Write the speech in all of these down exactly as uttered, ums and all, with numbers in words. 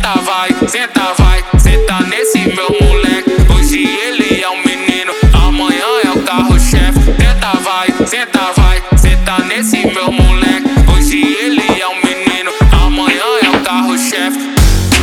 Senta vai, senta vai, senta nesse meu moleque. Hoje ele é um menino, amanhã é o carro-chefe. Senta vai, senta vai, senta nesse meu moleque. Hoje ele é um menino, amanhã é o carro-chefe.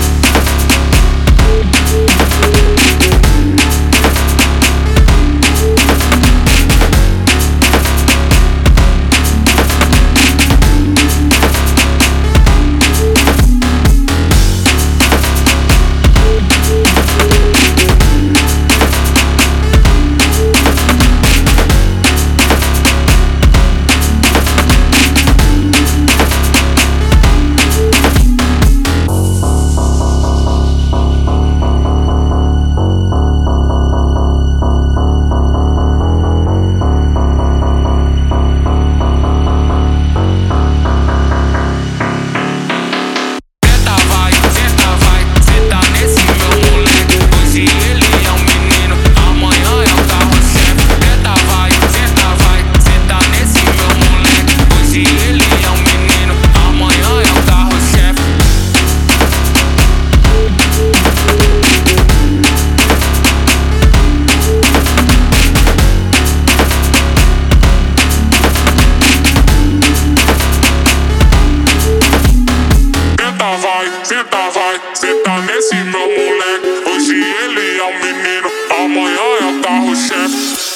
Senta vai, senta nesse meu moleque. Hoje ele é um menino, amanhã é o carro-chefe.